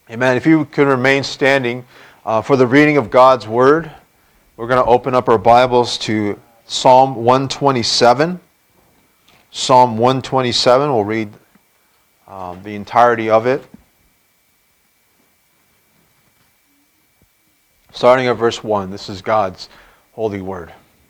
Amen. If you can remain standing for the reading of God's Word, we're going to open up our Bibles to Psalm 127. Psalm 127, we'll read the entirety of it. Starting at verse 1, this is God's holy word.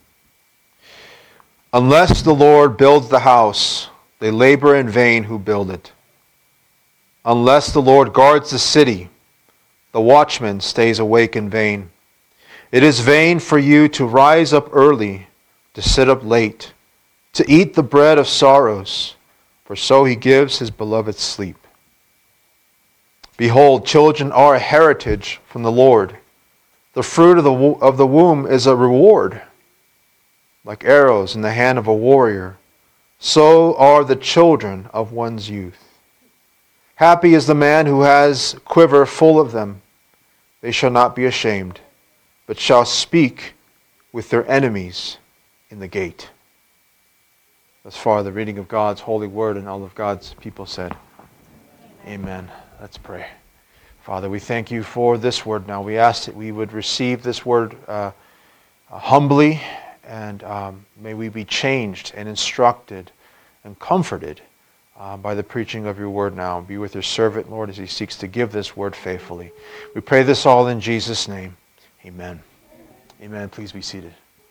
Unless the Lord builds the house, they labor in vain who build it. Unless the Lord guards the city, the watchman stays awake in vain. It is vain for you to rise up early, to sit up late, to eat the bread of sorrows, for so he gives his beloved sleep. Behold, children are a heritage from the Lord. The fruit of the womb is a reward. Like arrows in the hand of a warrior, so are the children of one's youth. Happy is the man who has a quiver full of them. They shall not be ashamed, but shall speak with their enemies in the gate. Thus far, the reading of God's holy word, and all of God's people said, Amen. Let's pray. Father, we thank you for this word now. We ask that we would receive this word humbly, and may we be changed and instructed and comforted by the preaching of your word now. Be with your servant, Lord, as he seeks to give this word faithfully. We pray this all in Jesus' name. Amen. Amen. Please be seated.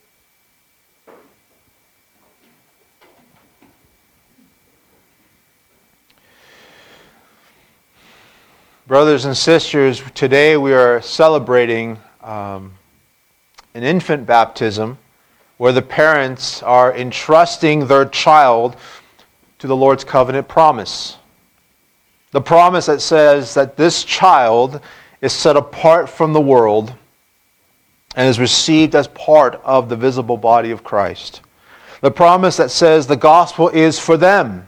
Brothers and sisters, today we are celebrating an infant baptism where the parents are entrusting their child to the Lord's covenant promise. The promise that says that this child is set apart from the world and is received as part of the visible body of Christ. The promise that says the gospel is for them.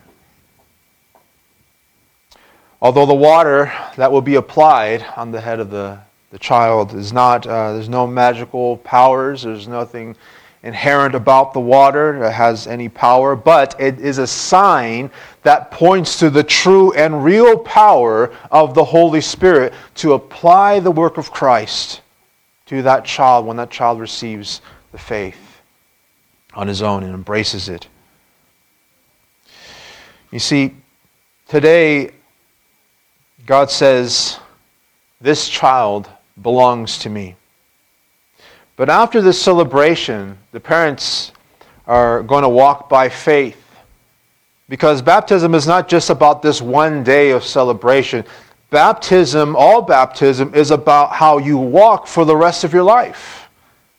Although the water that will be applied on the head of the child is not, there's no magical powers, there's nothing inherent about the water that has any power, but it is a sign that points to the true and real power of the Holy Spirit to apply the work of Christ to that child when that child receives the faith on his own and embraces it. You see, today God says, this child belongs to me. But after this celebration, the parents are going to walk by faith. Because baptism is not just about this one day of celebration. Baptism, all baptism, is about how you walk for the rest of your life.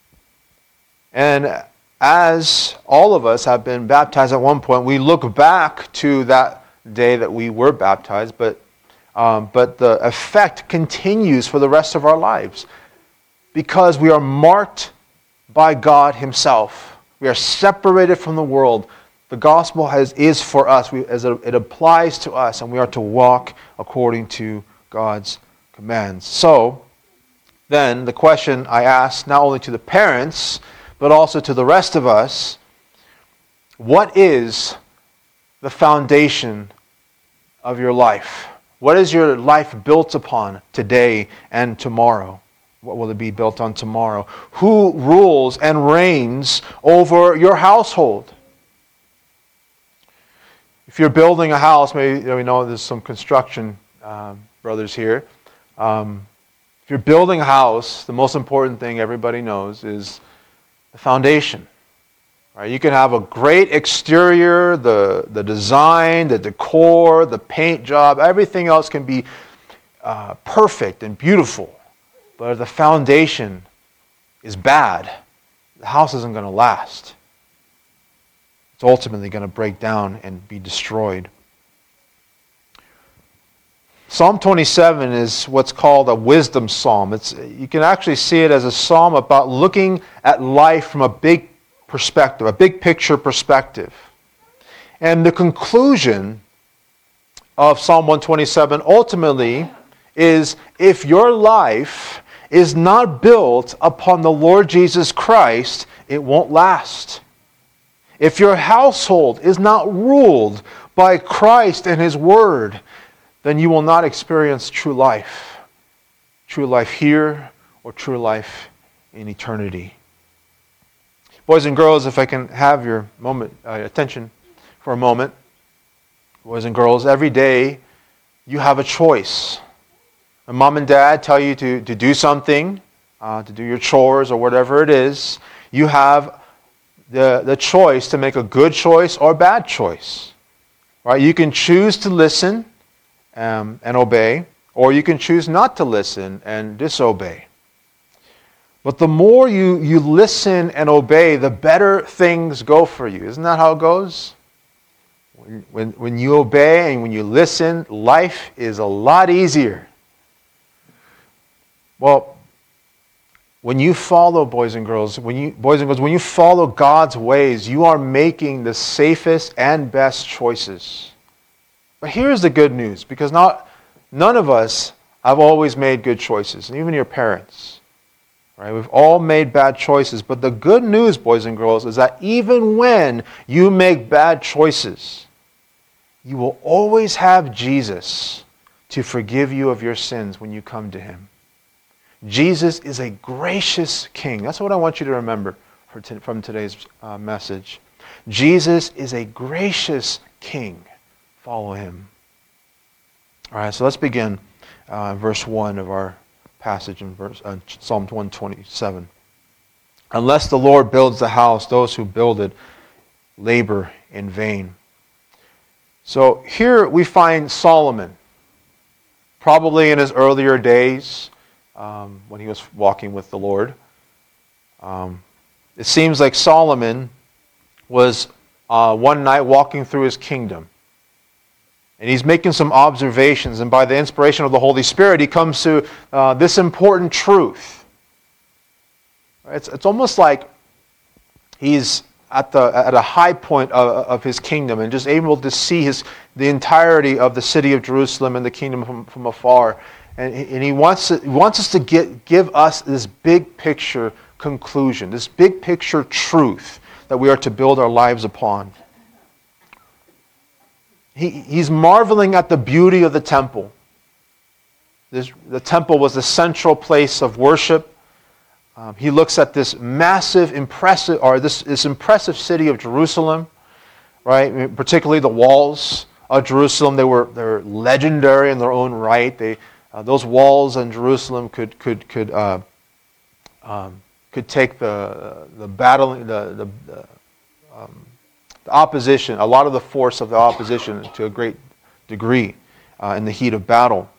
And as all of us have been baptized at one point, we look back to that day that we were baptized, but the effect continues for the rest of our lives. Because we are marked by God Himself. We are separated from the world. The gospel is for us. It applies to us, and we are to walk according to God's commands. So, then, the question I ask, not only to the parents, but also to the rest of us, what is the foundation of your life? What is your life built upon today and tomorrow? What will it be built on tomorrow? Who rules and reigns over your household? If you're building a house, maybe we know there's some construction brothers here. If you're building a house, the most important thing everybody knows is the foundation. Right? You can have a great exterior, the design, the decor, the paint job, everything else can be perfect and beautiful. But if the foundation is bad, the house isn't going to last. It's ultimately going to break down and be destroyed. Psalm 27 is what's called a wisdom psalm. You can actually see it as a psalm about looking at life from a big perspective, a big picture perspective. And the conclusion of Psalm 127 ultimately is, if your life is not built upon the Lord Jesus Christ, it won't last. If your household is not ruled by Christ and His Word, then you will not experience true life. true life here or true life in eternity. Boys and girls, if I can have your attention for a moment. Boys and girls, every day you have a choice. When mom and dad tell you to do something, to do your chores or whatever it is, you have the choice to make a good choice or a bad choice. Right? You can choose to listen and obey, or you can choose not to listen and disobey. But the more you listen and obey, the better things go for you. Isn't that how it goes? When you obey and when you listen, life is a lot easier. Well, when you follow, boys and girls, when you follow God's ways, you are making the safest and best choices. But here's the good news, because none of us have always made good choices, and even your parents. Right? We've all made bad choices, but the good news, boys and girls, is that even when you make bad choices, you will always have Jesus to forgive you of your sins when you come to Him. Jesus is a gracious King. That's what I want you to remember from today's message. Jesus is a gracious King. Follow Him. All right, so let's begin verse 1 of our passage in Psalm 127. Unless the Lord builds the house, those who build it labor in vain. So here we find Solomon, probably in his earlier days when he was walking with the Lord. It seems like Solomon was one night walking through his kingdom. And he's making some observations, and by the inspiration of the Holy Spirit, he comes to this important truth. It's almost like he's at a high point of his kingdom and just able to see the entirety of the city of Jerusalem and the kingdom from afar. And he wants us to give us this big picture conclusion, this big picture truth that we are to build our lives upon. He's marveling at the beauty of the temple. The temple was the central place of worship. He looks at this massive, this impressive city of Jerusalem, right? Particularly the walls of Jerusalem. They're legendary in their own right. Those walls in Jerusalem could take the battling the opposition, a lot of the force of the opposition to a great degree in the heat of battle.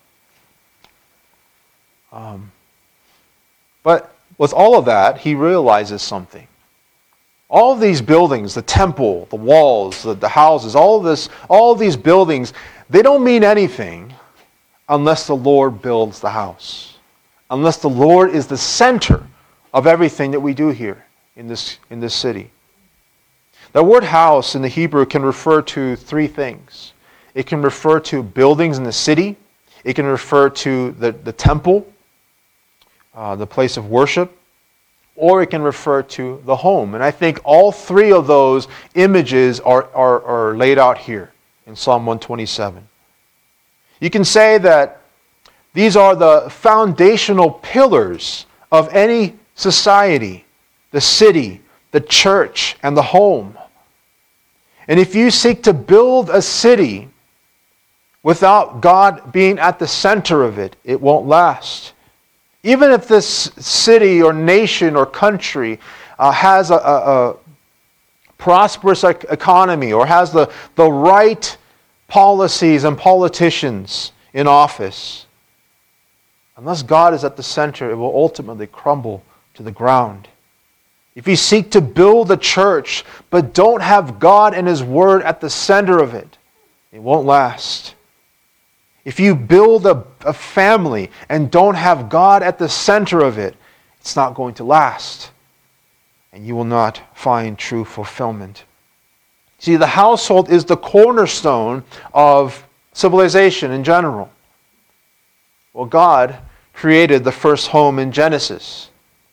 But with all of that, he realizes something. All of these buildings, the temple, the walls, the houses, all of these buildings, they don't mean anything unless the Lord builds the house. Unless the Lord is the center of everything that we do here in this city. The word house in the Hebrew can refer to three things. It can refer to buildings in the city. It can refer to the temple, the place of worship, or it can refer to the home. And I think all three of those images are laid out here in Psalm 127. You can say that these are the foundational pillars of any society, the city, the church, and the home. And if you seek to build a city without God being at the center of it, it won't last. Even if this city or nation or country has a prosperous economy or has the right policies and politicians in office, unless God is at the center, it will ultimately crumble to the ground. If you seek to build a church but don't have God and His Word at the center of it, it won't last. If you build a family and don't have God at the center of it, it's not going to last. And you will not find true fulfillment. See, the household is the cornerstone of civilization in general. Well, God created the first home in Genesis.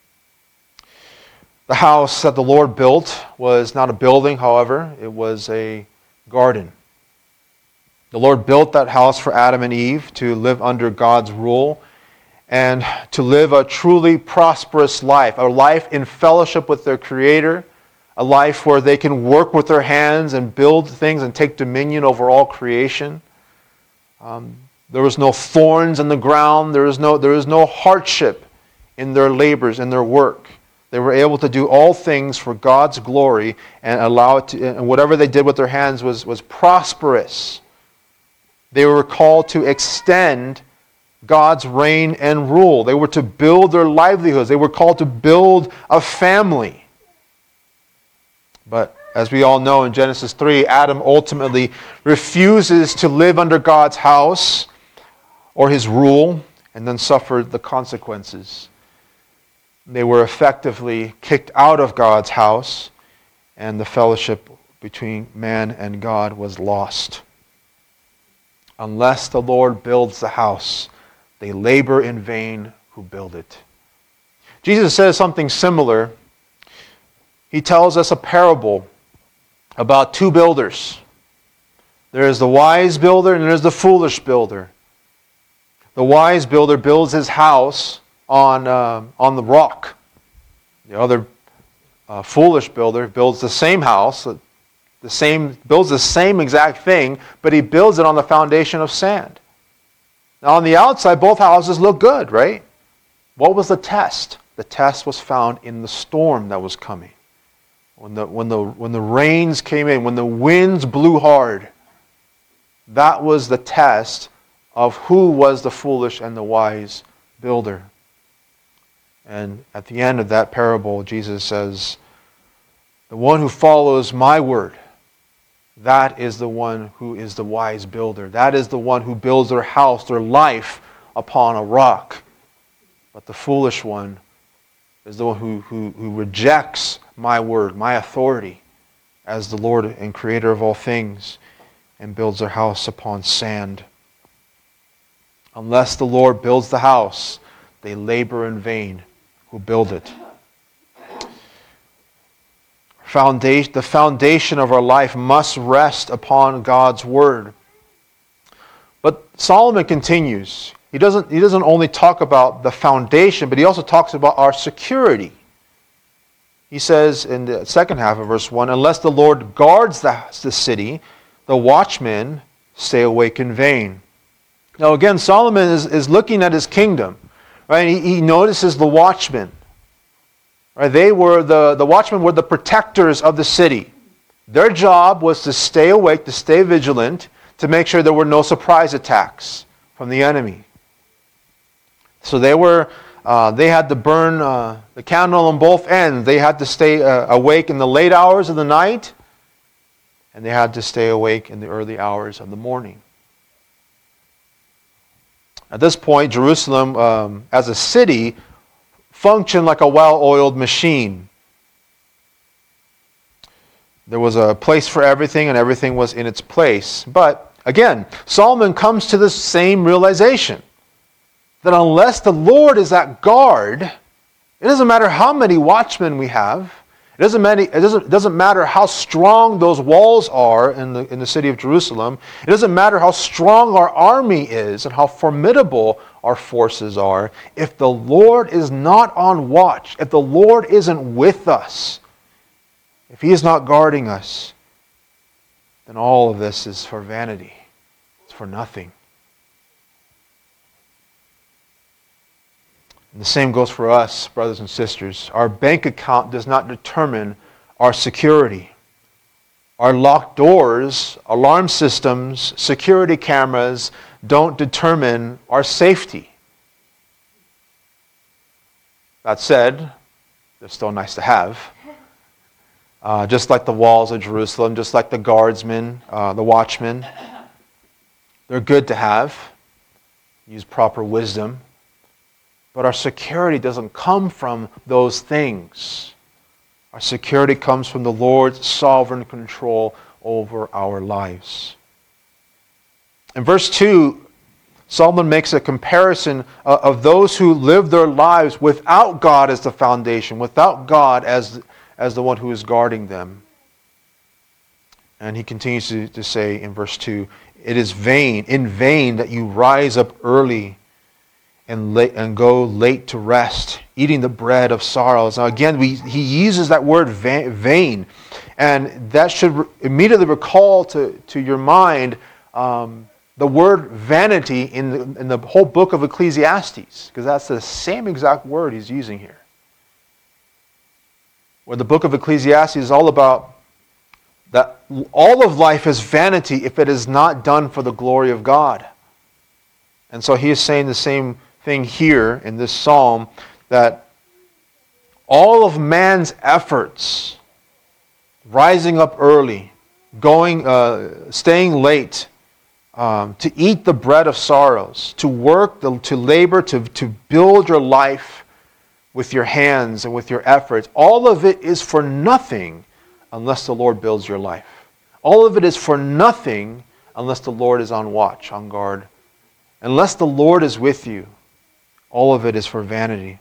The house that the Lord built was not a building, however, it was a garden. The Lord built that house for Adam and Eve to live under God's rule. and to live a truly prosperous life, a life in fellowship with their Creator, a life where they can work with their hands and build things and take dominion over all creation. There was no thorns in the ground. There is no hardship in their labors, in their work. They were able to do all things for God's glory and allow it to, and whatever they did with their hands was prosperous. They were called to extend God's reign and rule. They were to build their livelihoods. They were called to build a family. But as we all know in Genesis 3, Adam ultimately refuses to live under God's house or his rule, and then suffered the consequences. They were effectively kicked out of God's house, and the fellowship between man and God was lost. Unless the Lord builds the house, they labor in vain who build it. Jesus says something similar. He tells us a parable about two builders. There is the wise builder and there is the foolish builder. The wise builder builds his house on the rock. The other foolish builder builds the same house, builds the same exact thing, but he builds it on the foundation of sand. Now on the outside, both houses look good, right? What was the test? The test was found in the storm that was coming. When the rains came in, when the winds blew hard, that was the test of who was the foolish and the wise builder. And at the end of that parable, Jesus says, the one who follows my word, that is the one who is the wise builder. That is the one who builds their house, their life, upon a rock. But the foolish one is the one who rejects my word, my authority, as the Lord and Creator of all things, and builds their house upon sand. Unless the Lord builds the house, they labor in vain who build it. The foundation of our life must rest upon God's word. But Solomon continues. He doesn't only talk about the foundation, but he also talks about our security. He says in the second half of verse 1, unless the Lord guards the city, the watchmen stay awake in vain. Now again, Solomon is looking at his kingdom. Right? He notices the watchmen. Right? The watchmen were the protectors of the city. Their job was to stay awake, to stay vigilant, to make sure there were no surprise attacks from the enemy. So they had to burn the candle on both ends. They had to stay awake in the late hours of the night, and they had to stay awake in the early hours of the morning. At this point, Jerusalem, as a city, functioned like a well-oiled machine. There was a place for everything, and everything was in its place. But, again, Solomon comes to the same realization, that unless the Lord is at guard, it doesn't matter how many watchmen we have. It doesn't matter how strong those walls are in the city of Jerusalem. It doesn't matter how strong our army is and how formidable our forces are. If the Lord is not on watch, if the Lord isn't with us, if He is not guarding us, then all of this is for vanity. It's for nothing. And the same goes for us, brothers and sisters. Our bank account does not determine our security. Our locked doors, alarm systems, security cameras don't determine our safety. That said, they're still nice to have. Just like the walls of Jerusalem, just like the guardsmen, the watchmen. They're good to have. Use proper wisdom. But our security doesn't come from those things. Our security comes from the Lord's sovereign control over our lives. In verse 2, Solomon makes a comparison of those who live their lives without God as the foundation, without God as the one who is guarding them. And he continues to say in verse 2, it is in vain that you rise up early and go late to rest, eating the bread of sorrows. Now again, he uses that word vain, and that should immediately recall to your mind the word vanity in the whole book of Ecclesiastes, because that's the same exact word he's using here. Where the book of Ecclesiastes is all about that all of life is vanity if it is not done for the glory of God. And so he is saying the same thing here in this psalm, that all of man's efforts, rising up early, staying late, to eat the bread of sorrows, to work, to labor, to build your life with your hands and with your efforts, all of it is for nothing unless the Lord builds your life. All of it is for nothing unless the Lord is on watch, on guard. Unless the Lord is with you, all of it is for vanity.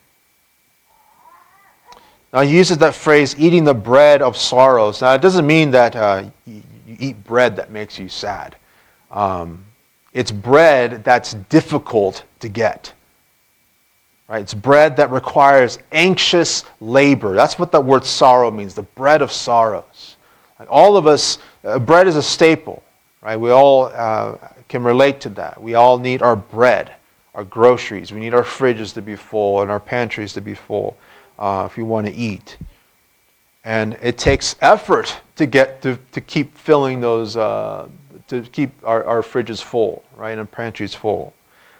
Now he uses that phrase, eating the bread of sorrows. Now it doesn't mean that you eat bread that makes you sad. It's bread that's difficult to get. Right? It's bread that requires anxious labor. That's what that word sorrow means, the bread of sorrows. Like all of us, bread is a staple. Right? We all can relate to that. We all need our bread, our groceries. We need our fridges to be full and our pantries to be full if you want to eat. And it takes effort to keep filling those, to keep our fridges full, right, and pantries full.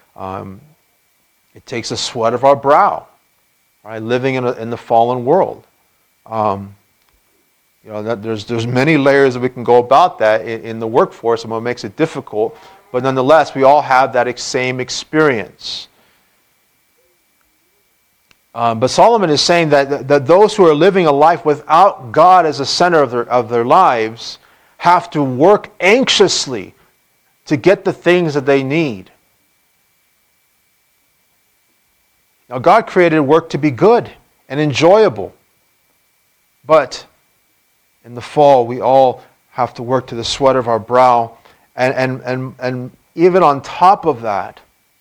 It takes the sweat of our brow, right, living in the fallen world. There's many layers that we can go about that in the workforce, and what makes it difficult. But nonetheless, we all have that same experience. But Solomon is saying that those who are living a life without God as the center of their lives have to work anxiously to get the things that they need. Now, God created work to be good and enjoyable. But in the fall, we all have to work to the sweat of our brow. And even on top of that,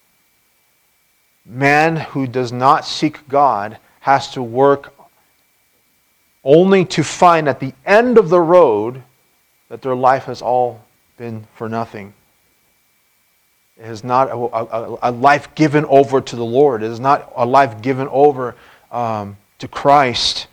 man who does not seek God has to work only to find at the end of the road that their life has all been for nothing. It is not a life given over to the Lord. It is not a life given over to Christ.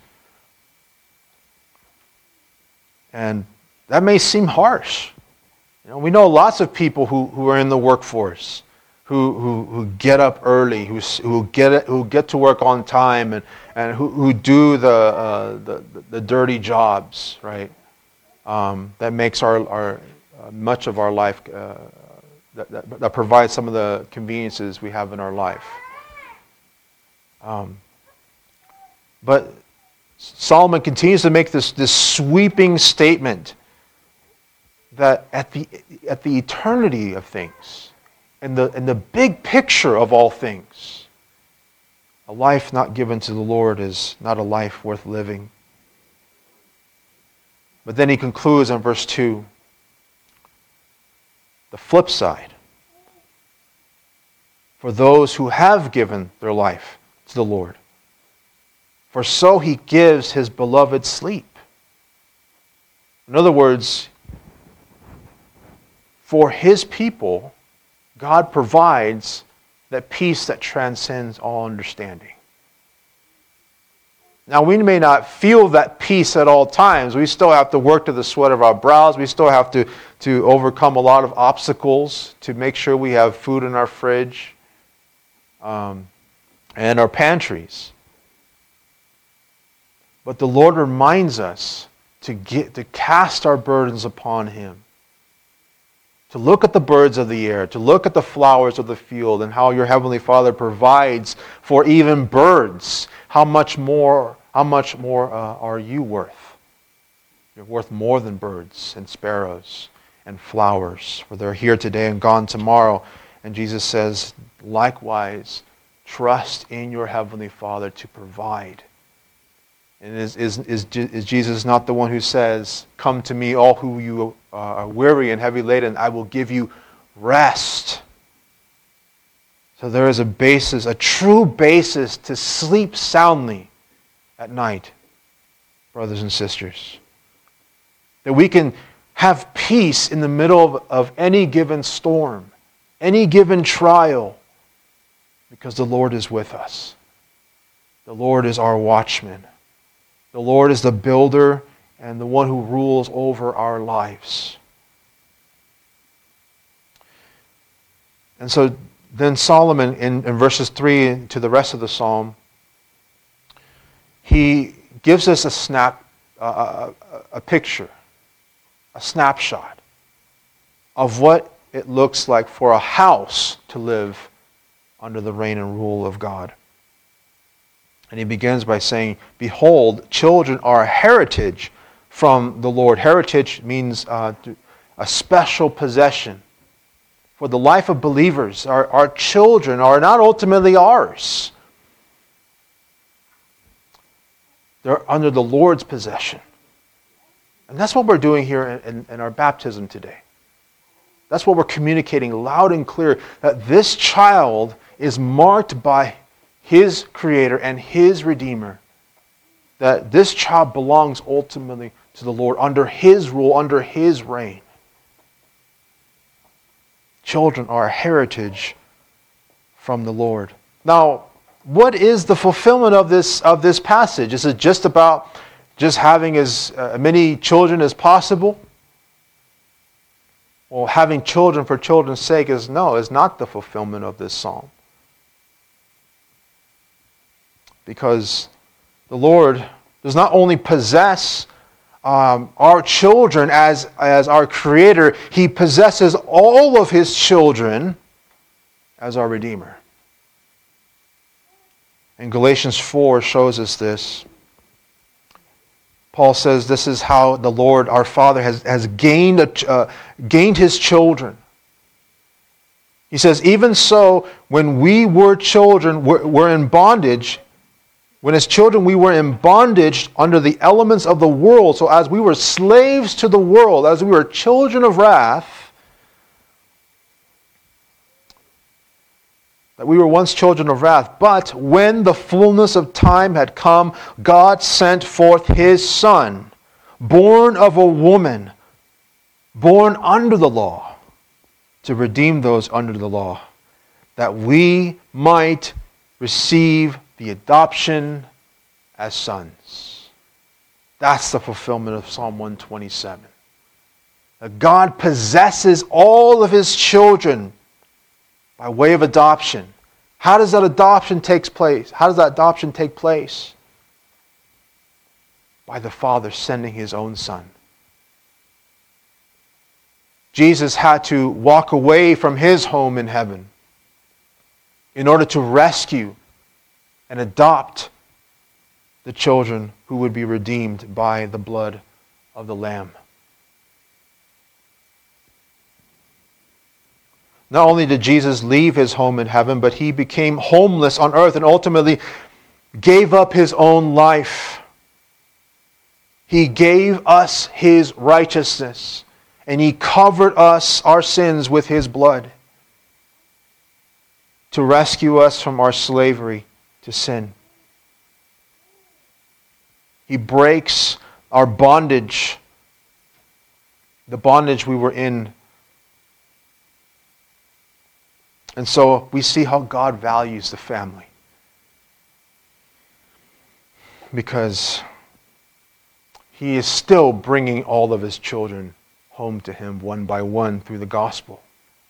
And that may seem harsh. We know lots of people who are in the workforce, who get up early, who get to work on time, and who do the dirty jobs, right? That makes our much of our life. That provides some of the conveniences we have in our life. But Solomon continues to make this sweeping statement that at the eternity of things, in the big picture of all things, a life not given to the Lord is not a life worth living. But then he concludes in verse 2. The flip side, for those who have given their life to the Lord. For so he gives his beloved sleep. In other words, for his people, God provides that peace that transcends all understanding. Now, we may not feel that peace at all times. We still have to work to the sweat of our brows. We still have to overcome a lot of obstacles to make sure we have food in our fridge and our pantries. But the Lord reminds us to cast our burdens upon Him. To look at the birds of the air, to look at the flowers of the field, and how your Heavenly Father provides for even birds. How much more are you worth? You're worth more than birds and sparrows and flowers, for they're here today and gone tomorrow. And Jesus says, likewise, trust in your Heavenly Father to provide. And is Jesus not the one who says, come to me, all who you are weary and heavy laden, I will give you rest. So there is a basis, a true basis to sleep soundly at night, brothers and sisters. That we can have peace in the middle of any given storm, any given trial, because the Lord is with us. The Lord is our watchman. The Lord is the builder and the one who rules over our lives. And so then Solomon, in verses 3 to the rest of the psalm, he gives us a picture, a snapshot of what it looks like for a house to live under the reign and rule of God. And he begins by saying, "Behold, children are a heritage from the Lord." Heritage means a special possession. For the life of believers, our children are not ultimately ours. They're under the Lord's possession. And that's what we're doing here in our baptism today. That's what we're communicating loud and clear, that this child is marked by His Creator and His Redeemer. That this child belongs ultimately to the Lord, under His rule, under His reign. Children are a heritage from the Lord. Now, what is the fulfillment of this passage? Is it just about just having as many children as possible? Well, having children for children's sake is not the fulfillment of this psalm. Because the Lord does not only possess our children as our Creator, He possesses all of His children as our Redeemer. And Galatians 4 shows us this. Paul says this is how the Lord, our Father, has gained His children. He says, even so, when we were children, we're in bondage. When as children we were in bondage under the elements of the world. So as we were slaves to the world, as we were children of wrath, that we were once children of wrath. But when the fullness of time had come, God sent forth His Son, born of a woman, born under the law, to redeem those under the law, that we might receive the adoption as sons. That's the fulfillment of Psalm 127. That God possesses all of His children by way of adoption. How does that adoption take place? By the Father sending His own Son. Jesus had to walk away from His home in heaven in order to rescue and adopt the children who would be redeemed by the blood of the Lamb. Not only did Jesus leave His home in heaven, but He became homeless on earth and ultimately gave up His own life. He gave us His righteousness, and He covered us, our sins, with His blood to rescue us from our slavery to sin. He breaks our bondage, the bondage we were in. And so we see how God values the family. Because He is still bringing all of His children home to Him one by one through the gospel.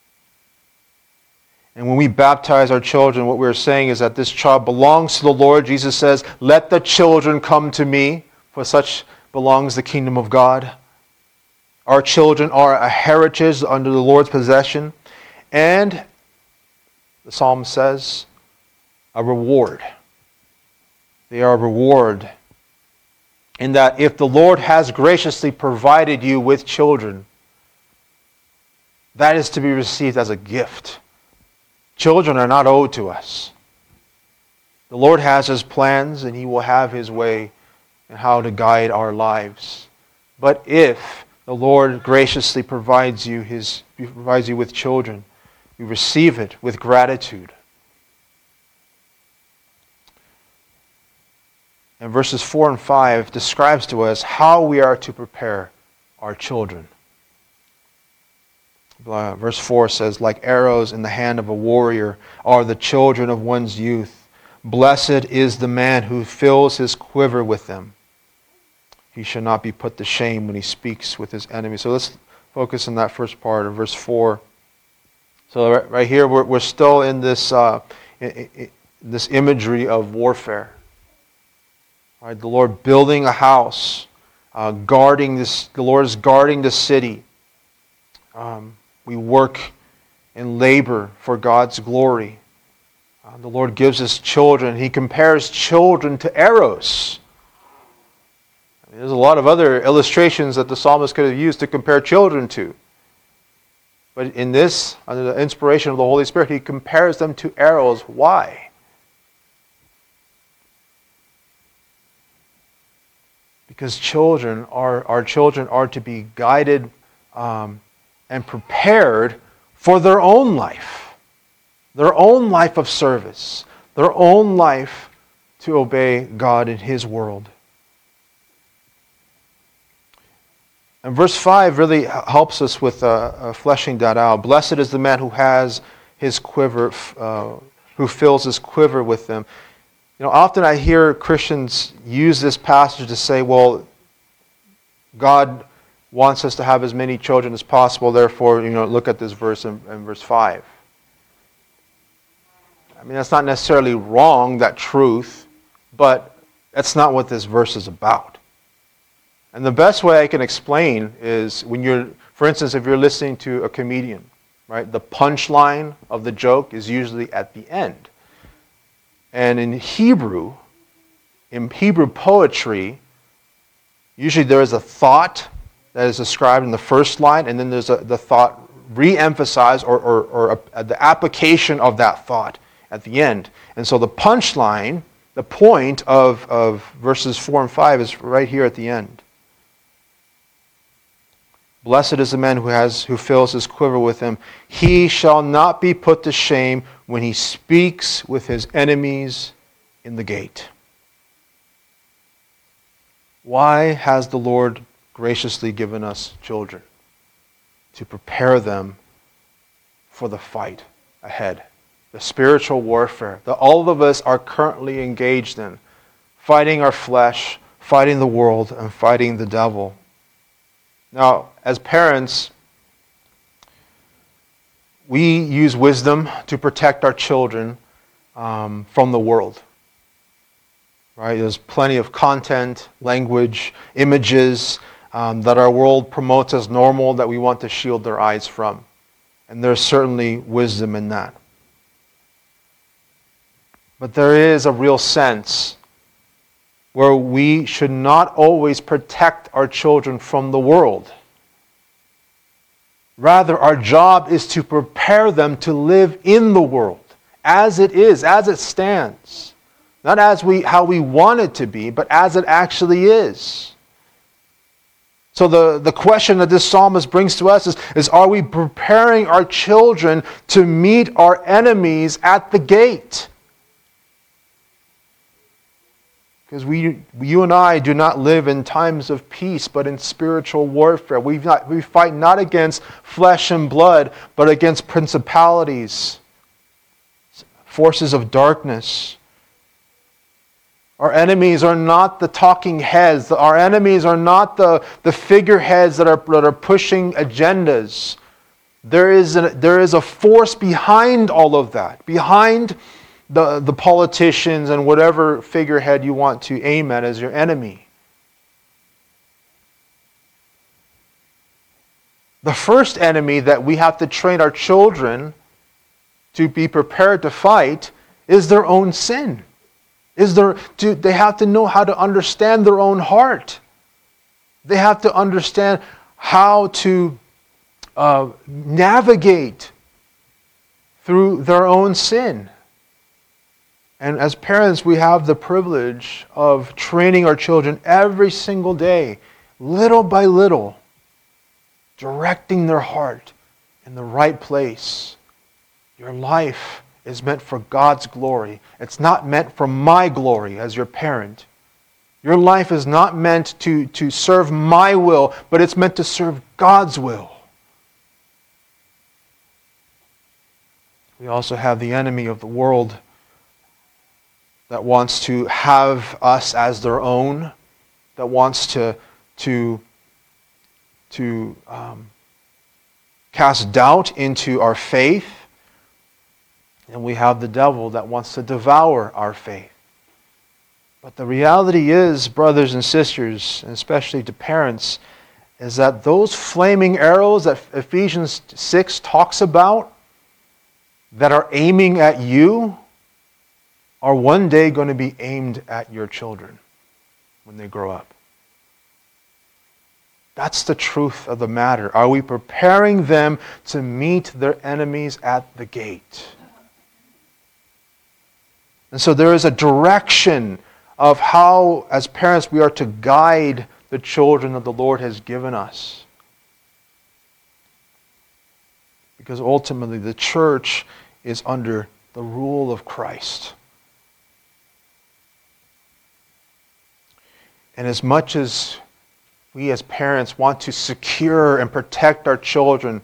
And when we baptize our children, what we're saying is that this child belongs to the Lord. Jesus says, "Let the children come to me, for such belongs the kingdom of God." Our children are a heritage under the Lord's possession. And the psalm says, a reward. They are a reward. In that if the Lord has graciously provided you with children, that is to be received as a gift. Children are not owed to us. The Lord has His plans and He will have His way in how to guide our lives. But if the Lord graciously provides you with children, you receive it with gratitude. And verses 4 and 5 describes to us how we are to prepare our children. Verse 4 says, like arrows in the hand of a warrior are the children of one's youth. Blessed is the man who fills his quiver with them. He shall not be put to shame when he speaks with his enemies. So let's focus on that first part of verse 4. So right here we're still in this this imagery of warfare. Right, the Lord building a house, guarding this. The Lord is guarding the city. We work and labor for God's glory. The Lord gives us children. He compares children to arrows. There's a lot of other illustrations that the psalmist could have used to compare children to. But in this, under the inspiration of the Holy Spirit, he compares them to arrows. Why? Because our children are to be guided and prepared for their own life of service, their own life to obey God in His world. And verse 5 really helps us with fleshing that out. Blessed is the man who has his quiver, who fills his quiver with them. You know, often I hear Christians use this passage to say, well, God wants us to have as many children as possible, therefore, look at this verse in verse 5. I mean, that's not necessarily wrong, that truth, but that's not what this verse is about. And the best way I can explain is for instance, if you're listening to a comedian, right? The punchline of the joke is usually at the end. And in Hebrew poetry, usually there is a thought that is described in the first line, and then there's the thought re-emphasized or the application of that thought at the end. And so the punchline, the point of verses 4 and 5 is right here at the end. Blessed is the man who fills his quiver with him. He shall not be put to shame when he speaks with his enemies in the gate. Why has the Lord graciously given us children? To prepare them for the fight ahead. The spiritual warfare that all of us are currently engaged in. Fighting our flesh, fighting the world, and fighting the devil. Now, as parents, we use wisdom to protect our children from the world. Right? There's plenty of content, language, images that our world promotes as normal that we want to shield their eyes from. And there's certainly wisdom in that. But there is a real sense where we should not always protect our children from the world. Rather, our job is to prepare them to live in the world as it is, as it stands. Not how we want it to be, but as it actually is. So the question that this psalmist brings to us is are we preparing our children to meet our enemies at the gate? Because you and I do not live in times of peace, but in spiritual warfare. We fight not against flesh and blood, but against principalities, forces of darkness. Our enemies are not the talking heads. Our enemies are not the figureheads that are pushing agendas. There is a force behind all of that, behind the politicians and whatever figurehead you want to aim at as your enemy. The first enemy that we have to train our children to be prepared to fight is their own sin. They have to know how to understand their own heart. They have to understand how to navigate through their own sin. And as parents, we have the privilege of training our children every single day, little by little, directing their heart in the right place. Your life is meant for God's glory. It's not meant for my glory as your parent. Your life is not meant to serve my will, but it's meant to serve God's will. We also have the enemy of the world that wants to have us as their own, that wants to cast doubt into our faith. And we have the devil that wants to devour our faith. But the reality is, brothers and sisters, and especially to parents, is that those flaming arrows that Ephesians 6 talks about, that are aiming at you, are one day going to be aimed at your children when they grow up. That's the truth of the matter. Are we preparing them to meet their enemies at the gate? And so there is a direction of how, as parents, we are to guide the children that the Lord has given us. Because ultimately the church is under the rule of Christ. And as much as we as parents want to secure and protect our children,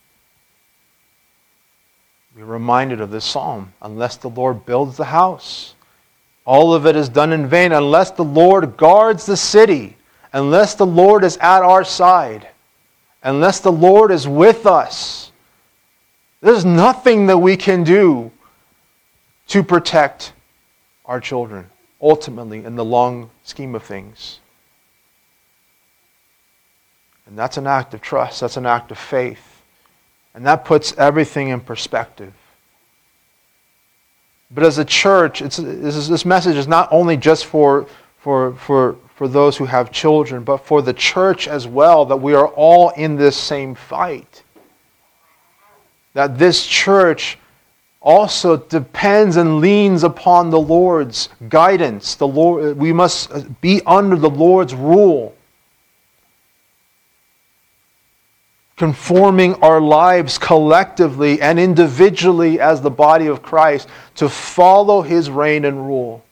we're reminded of this psalm. Unless the Lord builds the house, all of it is done in vain. Unless the Lord guards the city, unless the Lord is at our side, unless the Lord is with us, there's nothing that we can do to protect our children, ultimately, in the long scheme of things. And that's an act of trust. That's an act of faith. And that puts everything in perspective. But as a church, this message is not only just for those who have children, but for the church as well, that we are all in this same fight. That this church also depends and leans upon the Lord's guidance. We must be under the Lord's rule, conforming our lives collectively and individually as the body of Christ to follow His reign and rule.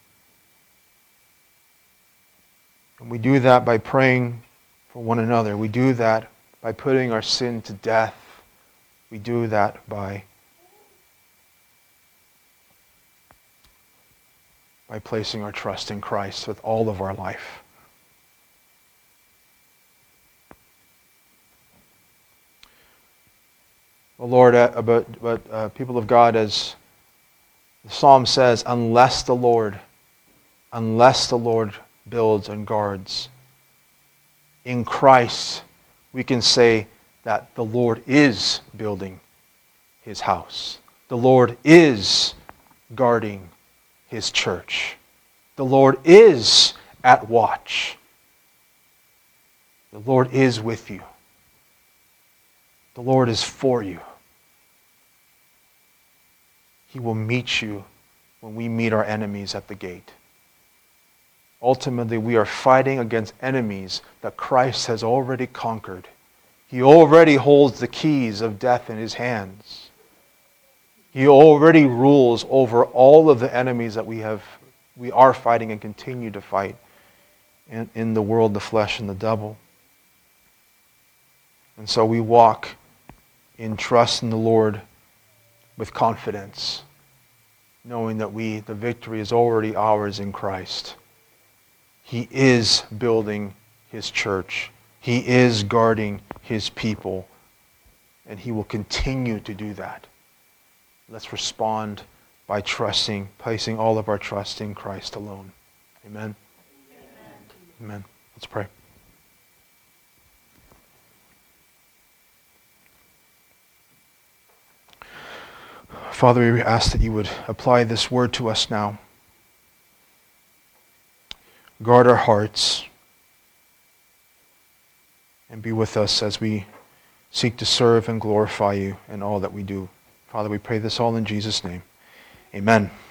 And we do that by praying for one another. We do that by putting our sin to death. We do that by placing our trust in Christ with all of our life. The Lord, but people of God, as the Psalm says, unless the Lord builds and guards, in Christ we can say that the Lord is building His house. The Lord is guarding His church. The Lord is at watch. The Lord is with you. The Lord is for you. He will meet you when we meet our enemies at the gate. Ultimately, we are fighting against enemies that Christ has already conquered. He already holds the keys of death in His hands. He already rules over all of the enemies that we are fighting and continue to fight in the world, the flesh, and the devil. And so we walk in trust in the Lord with confidence, knowing that the victory is already ours in Christ. He is building His church. He is guarding His people. And He will continue to do that. Let's respond by placing all of our trust in Christ alone. Amen? Amen. Let's pray. Father, we ask that you would apply this word to us now. Guard our hearts and be with us as we seek to serve and glorify you in all that we do. Father, we pray this all in Jesus' name. Amen.